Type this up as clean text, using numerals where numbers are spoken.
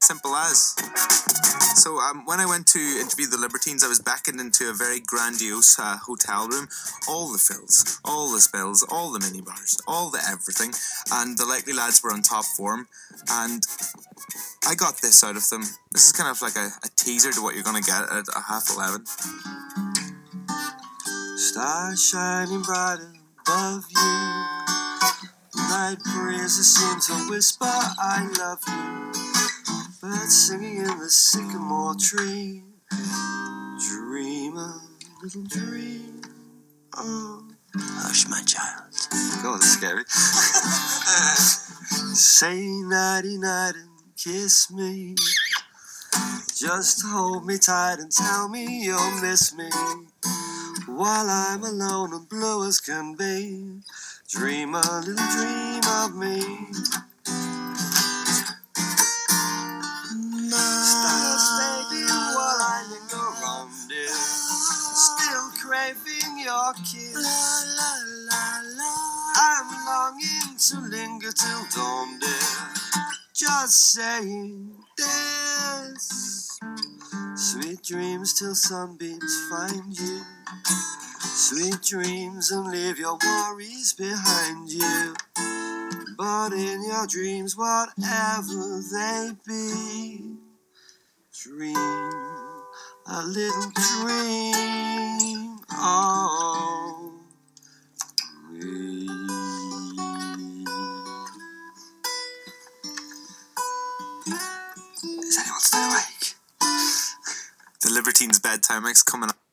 simple as. So when I went to interview the Libertines, I was beckoned into a very grandiose hotel room. All the frills, all the spills, all the minibars, all the everything. And the Likely Lads were on top form. And I got this out of them. This is kind of like a teaser to what you're going to get at 11:30. Stars shining bright above you. Night breezes seem to whisper, I love you. Birds singing in the sycamore tree. Dream a little dream. Oh, hush, my child. God, that's scary. Say nighty night and kiss me. Just hold me tight and tell me you'll miss me. While I'm alone and blue as can be. Dream a little dream of me. Stars fading while I linger on, dear. Still craving your kiss. I'm longing to linger till dawn, dear. Just saying this. Sweet dreams till sunbeams find you. Sweet dreams and leave your worries behind you. But in your dreams, whatever they be, dream a little dream of me. Is anyone still awake? The Libertines bedtime mix coming up.